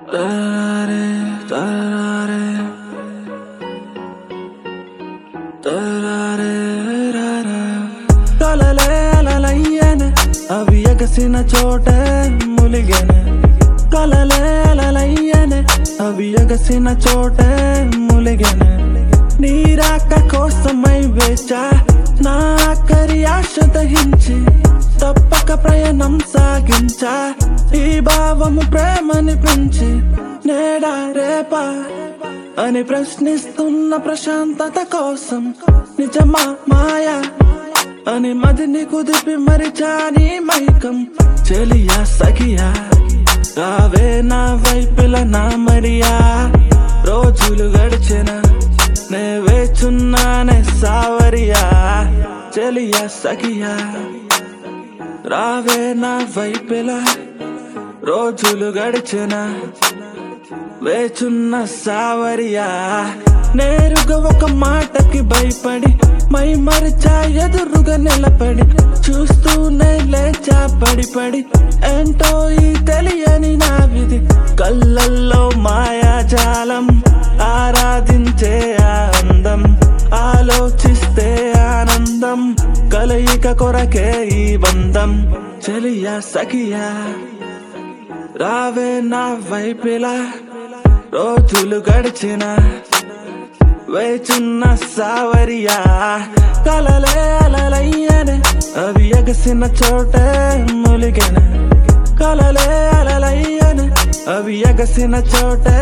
Tarare, tarare, tarare, rara. కలలే అలలయ్యనే అవి ఎగసిన చోటే ములిగెనే కలలే అలలయ్యనే అవి ఎగసిన చోటే ములిగెనే నీ రాక కోసమై వేచా నా ఆఖరి ఆశ దహించి తప్పక ప్రయాణం సాగించా ఈ భావము ప్రేమని పెంచి నేడా రేపా అని ప్రశ్నిస్తున్న ప్రశాంతత కోసం నిజమా మాయా అని మదిని కుదిపి మరిచా నీ మైకం చెలియా సఖియా రావే నా వైపుల నా మరియా రోజులు గడిచిన నే వేచున్నానే సావరియా చెలియా సఖియా రావే నా వైపుల రోజులు గడిచిన వేచున్న సావరియా నేరుగా ఒక మాటకి భయపడి మై మరిచా ఎదురుగా నిలబడి చూస్తూనే లేచా పడి ఏంటో ఈ తెలియని నా విధి కళ్ళల్లో మాయాజాలం ఆరాధించే అందం ఆలోచిస్తే ఆనందం కలయిక కొరకే ఈ బంధం చెలియా సఖియా రావే నా వైపులా రోజులు గడిచిన వేచున్న సావరియా కలలే అలలయ్యనే అవి ఎగసిన చోటే ములిగెనే కలలే అలలయ్యనే అవి ఎగసిన చోటే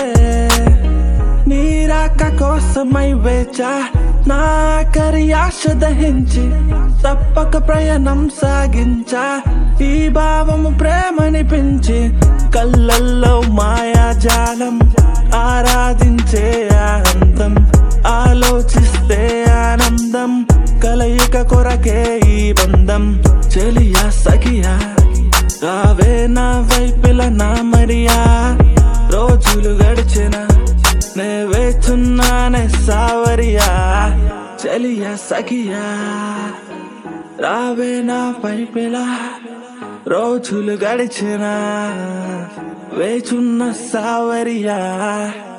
నీ రాక కోసమై వేచా నా ఆఖరి ఆశ దహించి తప్పక ప్రయాణం సాగించా ఈ భావము ప్రేమని పెంచి కళ్ళల్లో మాయాజాలం ఆరాధించే ఆనందం ఆలోచిస్తే ఆనందం కలయిక కొరకే ఈ బంధం చెలియా సఖియా రావే నా వైపుల నా మరియా రోజులు గడిచిన నే వేచున్నానే సావరియా చెలియా సఖియా రావే నా వైపుల రోజులు గడిచిన వేచున్న సావరియా